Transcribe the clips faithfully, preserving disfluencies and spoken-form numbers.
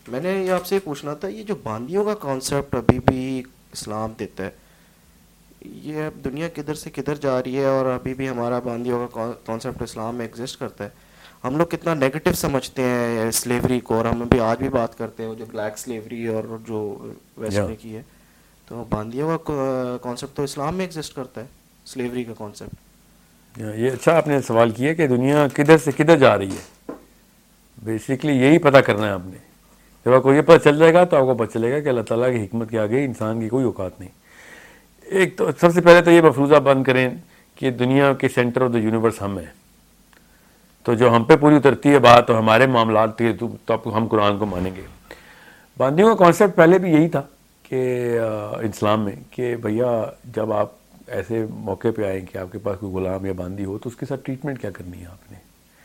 میں نے یہ آپ سے پوچھنا تھا، یہ جو باندیوں کا کانسیپٹ ابھی بھی اسلام دیتا ہے، یہ اب دنیا کدھر سے کدھر جا رہی ہے، اور ابھی بھی ہمارا باندیوں کا کانسیپٹ اسلام میں ایگزسٹ کرتا ہے. ہم لوگ کتنا نیگیٹو سمجھتے ہیں سلیوری کو، اور ہم ابھی آج بھی بات کرتے ہیں جو بلیک سلیوری اور جو ویسٹ یا میں کی ہے. تو باندیوں کا کانسیپٹ تو اسلام میں ایگزسٹ کرتا ہے، سلیوری کا کانسیپٹ. یہ اچھا آپ نے سوال کیا کہ دنیا کدھر سے کدھر جا رہی ہے. بیسکلی یہی پتہ کرنا ہے آپ نے. جب آپ کو یہ پتہ چل جائے گا تو آپ کو پتہ چلے گا کہ اللہ تعالیٰ کی حکمت کے آگے انسان کی کوئی اوقات نہیں. ایک تو سب سے پہلے تو یہ مفروضہ بند کریں کہ دنیا کے سینٹر آف دا یونیورس ہم ہیں. تو جو ہم پہ پوری اترتی ہے بات اور ہمارے معاملات کے تو اب ہم قرآن کو مانیں گے. باندیوں کا کانسیپٹ پہلے بھی یہی تھا کہ اسلام میں کہ بھیا جب آپ ایسے موقع پہ آئیں کہ آپ کے پاس کوئی غلام یا باندی ہو تو اس کے ساتھ ٹریٹمنٹ کیا کرنی ہے آپ نے.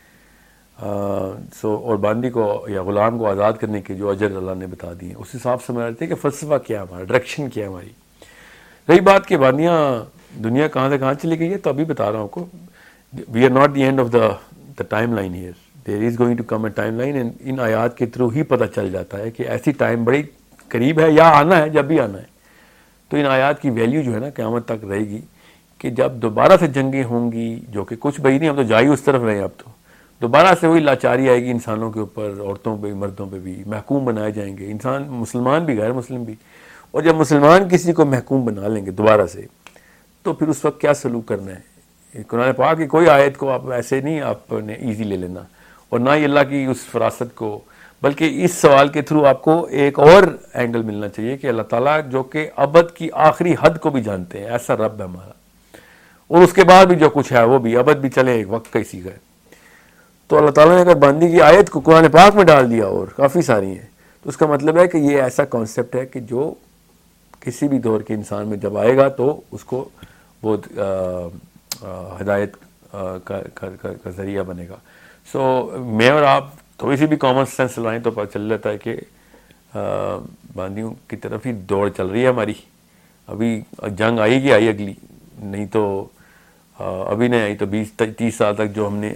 سو اور باندی کو یا غلام کو آزاد کرنے کے جو اجر اللہ نے بتا دیے اس حساب سے سمجھ رہتے ہیں کہ فلسفہ کیا ہے ہمارا، ڈائریکشن کیا ہے ہماری. رہی بات کہ باندیاں دنیا کہاں سے کہاں چلی گئی ہے، تو ابھی بتا رہا ہوں آپ کو. We are not the end of the the timeline here. There is going to come a timeline, and in آیات کے تھرو ہی پتہ چل جاتا ہے کہ ایسی ٹائم بڑی قریب ہے یا آنا ہے، جب بھی آنا ہے. تو ان آیات کی ویلیو جو ہے نا قیامت تک رہے گی کہ جب دوبارہ سے جنگیں ہوں گی، جو کہ کچھ بھئی نہیں، ہم تو جائی اس طرف رہے ہیں. اب تو دوبارہ سے وہی لاچاری آئے گی انسانوں کے اوپر، عورتوں پہ مردوں پہ بھی محکوم بنائے جائیں گے انسان، مسلمان بھی غیر مسلم بھی. اور جب مسلمان کسی کو محکوم بنا لیں گے دوبارہ سے تو پھر اس وقت کیا سلوک کرنا ہے. قرآن پاک کی کوئی آیت کو آپ ایسے نہیں آپ نے ایزی لے لینا، اور نہ ہی اللہ کی اس فراست کو، بلکہ اس سوال کے تھرو آپ کو ایک اور اینگل ملنا چاہیے کہ اللہ تعالیٰ جو کہ ابد کی آخری حد کو بھی جانتے ہیں، ایسا رب ہے ہمارا، اور اس کے بعد بھی جو کچھ ہے وہ بھی ابد بھی چلے ایک وقت کا اسی کا ہے. تو اللہ تعالیٰ نے اگر باندی کی آیت کو قرآن پاک میں ڈال دیا اور کافی ساری ہیں تو اس کا مطلب ہے کہ یہ ایسا کانسیپٹ ہے کہ جو کسی بھی دور کے انسان میں جب آئے گا تو اس کو وہ ہدایت کا کا ذریعہ بنے گا. سو میں اور آپ تھوڑی سی بھی کامن سینس لائیں تو پتہ چل جاتا ہے کہ باندیوں کی طرف ہی دوڑ چل رہی ہے ہماری. ابھی جنگ آئی گی آئی اگلی، نہیں تو ابھی نہیں آئی تو بیس تیس سال تک جو ہم نے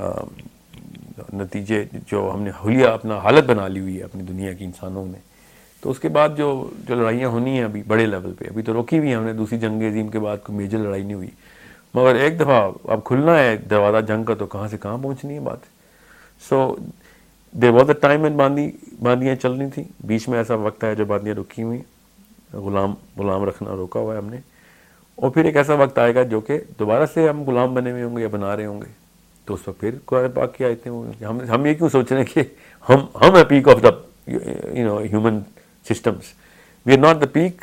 نتیجے جو ہم نے حلیہ اپنا حالت بنا لی ہوئی ہے اپنی دنیا کی انسانوں نے، تو اس کے بعد جو جو لڑائیاں ہونی ہیں ابھی بڑے لیول پہ، ابھی تو روکی ہوئی ہیں ہم نے. دوسری جنگ عظیم کے بعد کوئی میجر لڑائی نہیں ہوئی، مگر ایک دفعہ اب کھلنا ہے دروازہ جنگ کا تو کہاں سے کہاں پہنچنی ہے بات. So there was a time when باندی باندیاں چل رہی تھیں. بیچ میں ایسا وقت ہے جو باندیاں رکی ہوئی ہیں، غلام غلام رکھنا روکا ہوا ہے ہم نے. اور پھر ایک ایسا وقت آئے گا جو کہ دوبارہ سے ہم غلام بنے ہوئے ہوں گے یا بنا رہے ہوں گے، تو اس وقت پھر قرآن پاک کی آیتیں ہوں گی. ہم ہم یہ کیوں سوچ رہے ہیں کہ ہم ہم ہے peak of the you know human systems. We are not the peak.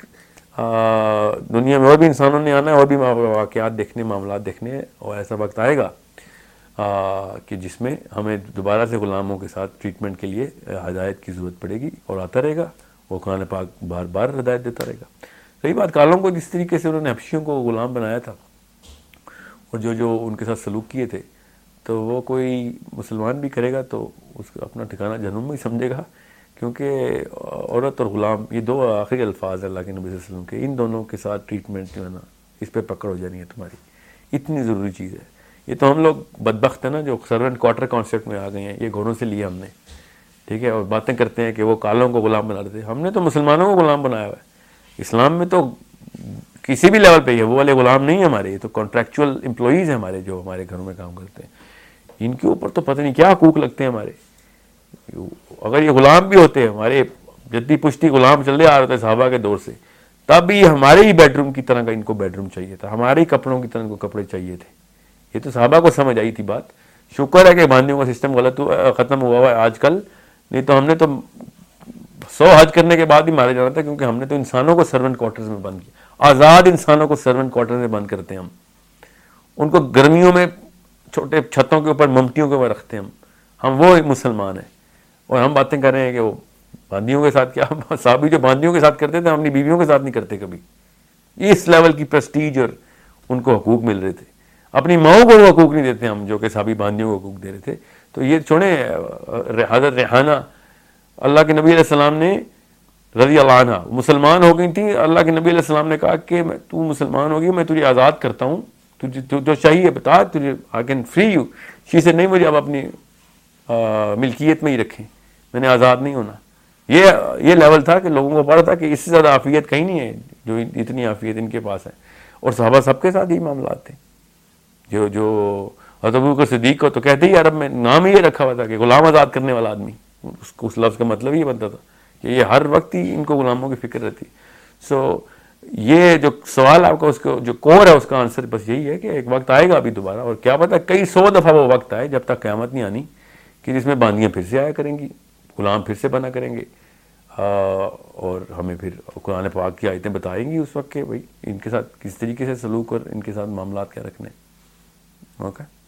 دنیا میں اور بھی انسانوں نے آنا ہے، اور بھی واقعات دیکھنے، معاملات دیکھنے ہیں، اور ایسا وقت آئے گا کہ جس میں ہمیں دوبارہ سے غلاموں کے ساتھ ٹریٹمنٹ کے لیے ہدایت کی ضرورت پڑے گی، اور آتا رہے گا. وہ قرآن پاک بار بار ہدایت دیتا رہے گا. صحیح بات، کالوں کو جس طریقے سے انہوں نے حبشیوں کو غلام بنایا تھا اور جو جو ان کے ساتھ سلوک کیے تھے، تو وہ کوئی مسلمان بھی کرے گا تو اس کا اپنا ٹھکانہ جہنم میں ہی سمجھے گا. کیونکہ عورت اور غلام یہ دو آخری الفاظ ہیں اللہ کے نبی صلی اللہ علیہ وسلم کے، ان دونوں کے ساتھ ٹریٹمنٹ جو ہے نا اس پہ پکڑ ہو جانی ہے تمہاری. اتنی ضروری چیز ہے. یہ تو ہم لوگ بدبخت ہیں نا جو سرونٹ کوارٹر کانسیپٹ میں آ گئے ہیں، یہ گھوڑوں سے لیا ہم نے، ٹھیک ہے، اور باتیں کرتے ہیں کہ وہ کالوں کو غلام بنا دیتے. ہم نے تو مسلمانوں کو غلام بنایا ہوا ہے. اسلام میں تو کسی بھی لیول پہ ہی ہے، وہ والے غلام نہیں ہیں ہمارے، یہ تو کانٹریکچوئل امپلائیز ہیں ہمارے جو ہمارے گھروں میں کام کرتے ہیں. ان کے اوپر تو پتہ نہیں کیا حقوق لگتے ہیں ہمارے. اگر یہ غلام بھی ہوتے ہیں، ہمارے جدی پشتی غلام چلے آ رہے تھے صحابہ کے دور سے، تب بھی ہمارے ہی بیڈ روم کی طرح کا ان کو بیڈ روم چاہیے تھا، ہمارے ہی کپڑوں کی طرح ان کو کپڑے چاہیے تھے. یہ تو صحابہ کو سمجھ آئی تھی بات. شکر ہے کہ باندیوں کا سسٹم غلط ہوا ختم ہوا ہوا ہے آج کل، نہیں تو ہم نے تو سو حج کرنے کے بعد ہی مارے جانا تھا، کیونکہ ہم نے تو انسانوں کو سرونٹ کوارٹرز میں بند کیا. آزاد انسانوں کو سرونٹ کوارٹرز میں بند کرتے ہیں ہم. ان کو گرمیوں میں چھوٹے چھتوں کے اوپر ممٹیوں کے اوپر رکھتے ہیں ہم. ہم وہ مسلمان ہیں، اور ہم باتیں کر رہے ہیں کہ وہ باندیوں کے ساتھ کیا. صحابی جو باندیوں کے ساتھ کرتے تھے ہم اپنی بیویوں کے ساتھ نہیں کرتے کبھی. اس لیول کی پریسٹیج اور ان کو حقوق مل رہے تھے. اپنی ماؤں کو وہ حقوق نہیں دیتے ہم جو کہ صحابی باندیوں کو حقوق دے رہے تھے. تو یہ چھوڑیں، حضرت ریحانہ اللہ کے نبی علیہ السلام نے رضی اللہ عنہ مسلمان ہو گئی تھی. اللہ کے نبی علیہ السلام نے کہا کہ تو مسلمان ہوگی، میں تجھے آزاد کرتا ہوں، تجھے جو چاہیے بتا، تجھے آئی کین فری یو. شی سے نہیں، مجھے اب اپنی ملکیت میں ہی رکھیں، میں نے آزاد نہیں ہونا. یہ یہ لیول تھا کہ لوگوں کو پتا تھا کہ اس سے زیادہ عافیت کہیں نہیں ہے جو اتنی عافیت ان کے پاس ہے. اور صحابہ سب کے ساتھ ہی معاملات تھے. جو جو حضرت ابوبکر صدیق کو تو کہتے ہی عرب میں نام ہی یہ رکھا ہوا تھا کہ غلام آزاد کرنے والا آدمی. اس کو اس لفظ کا مطلب یہ بنتا تھا کہ یہ ہر وقت ہی ان کو غلاموں کی فکر رہتی. سو یہ جو سوال آپ کا اس کو جو کور ہے اس کا آنسر بس یہی ہے کہ ایک وقت آئے گا ابھی دوبارہ, اور کیا پتہ کئی سو دفعہ وہ وقت آئے جب تک قیامت نہیں آنی, کہ جس میں باندیاں پھر سے آیا کریں گی, غلام پھر سے بنا کریں گے, اور ہمیں پھر قرآن پاک کی آیتیں بتائیں گی اس وقت کہ بھائی ان کے ساتھ کس طریقے سے سلوک اور ان کے ساتھ معاملات کیا رکھنے. اوکے.